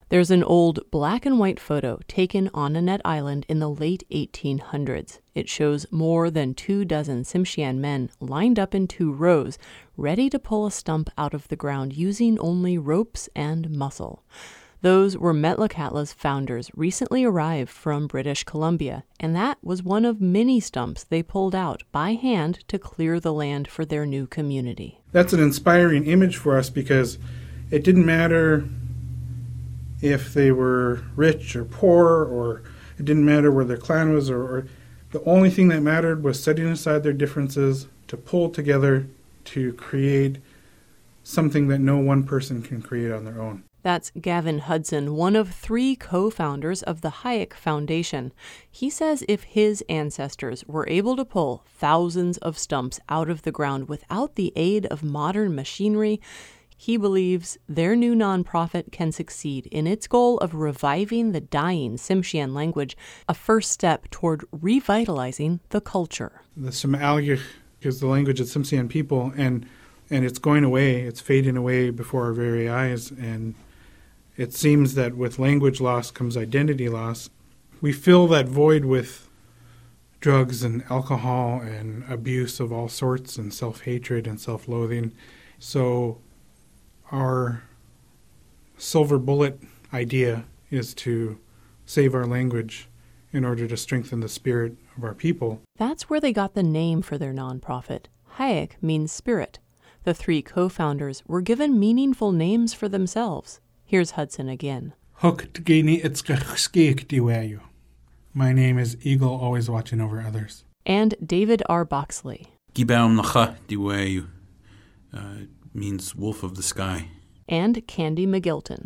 There's an old black and white photo taken on Annette Island in the late 1800s. It shows more than 24 Tsimshian men lined up in 2 rows, ready to pull a stump out of the ground using only ropes and muscle. Those were Metlakatla's founders, recently arrived from British Columbia, and that was one of many stumps they pulled out by hand to clear the land for their new community. That's an inspiring image for us because it didn't matter if they were rich or poor, or it didn't matter where their clan was, or the only thing that mattered was setting aside their differences to pull together to create something that no one person can create on their own. That's Gavin Hudson, one of 3 co-founders of the Hayek Foundation. He says if his ancestors were able to pull thousands of stumps out of the ground without the aid of modern machinery, he believes their new nonprofit can succeed in its goal of reviving the dying Tsimshian language, a first step toward revitalizing the culture. The Tsimaliq is the language of Tsimshian people, and it's going away. It's fading away before our very eyes, and it seems that with language loss comes identity loss. We fill that void with drugs and alcohol and abuse of all sorts and self-hatred and self-loathing. So our silver bullet idea is to save our language in order to strengthen the spirit of our people. That's where they got the name for their nonprofit. Hayek means spirit. The 3 co-founders were given meaningful names for themselves. Here's Hudson again. My name is Eagle, always watching over others. And David R. Boxley. Means wolf of the sky. And Candy McGilton.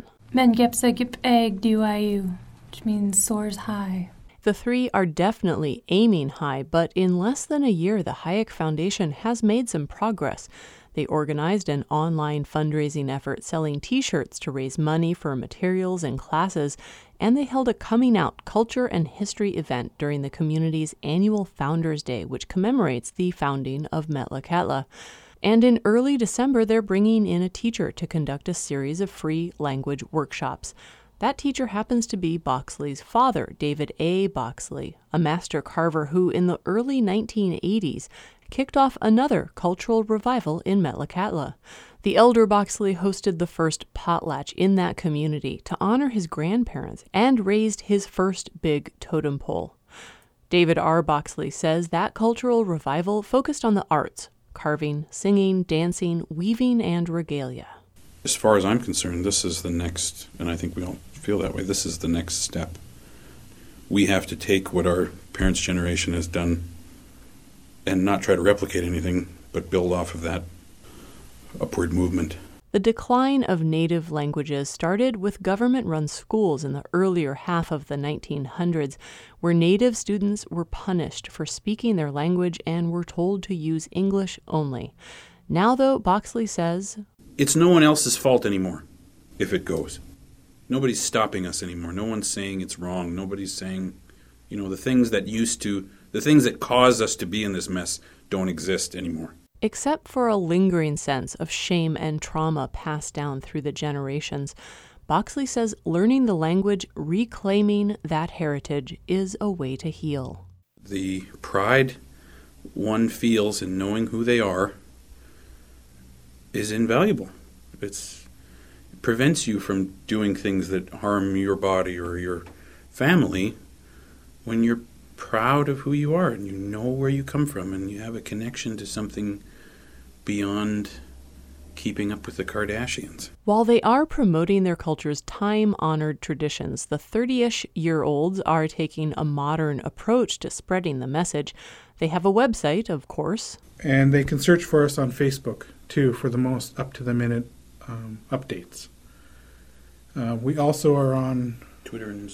Which means soars high. The 3 are definitely aiming high, but in less than a year, the Hayek Foundation has made some progress. They organized an online fundraising effort selling T-shirts to raise money for materials and classes, and they held a coming out culture and history event during the community's annual Founders Day, which commemorates the founding of Metlakatla. And in early December, they're bringing in a teacher to conduct a series of free language workshops. That teacher happens to be Boxley's father, David A. Boxley, a master carver who, in the early 1980s, kicked off another cultural revival in Metlakatla. The elder Boxley hosted the first potlatch in that community to honor his grandparents and raised his first big totem pole. David R. Boxley says that cultural revival focused on the arts, carving, singing, dancing, weaving, and regalia. As far as I'm concerned, this is the next, and I think we all feel that way, this is the next step. We have to take what our parents' generation has done and not try to replicate anything, but build off of that upward movement. The decline of native languages started with government-run schools in the earlier half of the 1900s, where native students were punished for speaking their language and were told to use English only. Now, though, Boxley says, it's no one else's fault anymore if it goes. Nobody's stopping us anymore. No one's saying it's wrong. Nobody's saying, the things that caused us to be in this mess don't exist anymore. Except for a lingering sense of shame and trauma passed down through the generations, Boxley says learning the language, reclaiming that heritage, is a way to heal. The pride one feels in knowing who they are is invaluable. It prevents you from doing things that harm your body or your family when you're proud of who you are and you know where you come from and you have a connection to something beyond keeping up with the Kardashians. While they are promoting their culture's time-honored traditions, the 30-ish-year-olds are taking a modern approach to spreading the message. They have a website, of course. And they can search for us on Facebook, too, for the most up-to-the-minute updates. We also are on Twitter and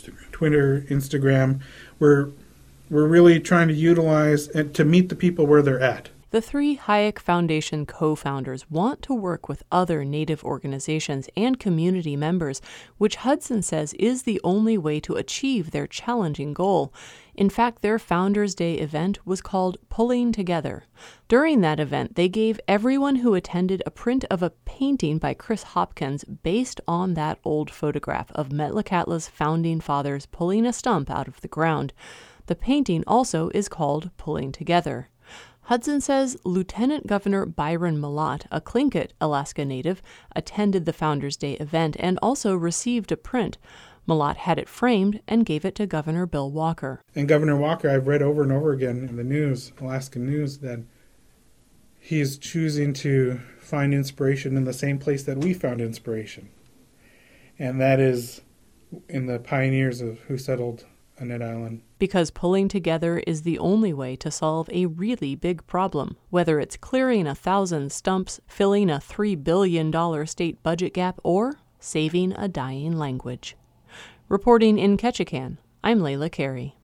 Instagram. We're really trying to utilize and to meet the people where they're at. The three Hayek Foundation co-founders want to work with other Native organizations and community members, which Hudson says is the only way to achieve their challenging goal. In fact, their Founders Day event was called Pulling Together. During that event, they gave everyone who attended a print of a painting by Chris Hopkins based on that old photograph of Metlakatla's founding fathers pulling a stump out of the ground. The painting also is called Pulling Together. Hudson says Lieutenant Governor Byron Mallott, a Tlingit Alaska Native, attended the Founders Day event and also received a print. Mallott had it framed and gave it to Governor Bill Walker. And Governor Walker, I've read over and over again in the news, Alaskan news, that he's choosing to find inspiration in the same place that we found inspiration. And that is in the pioneers who settled Annette Island. Because pulling together is the only way to solve a really big problem, whether it's clearing 1,000 stumps, filling a $3 billion state budget gap, or saving a dying language. Reporting in Ketchikan, I'm Layla Carey.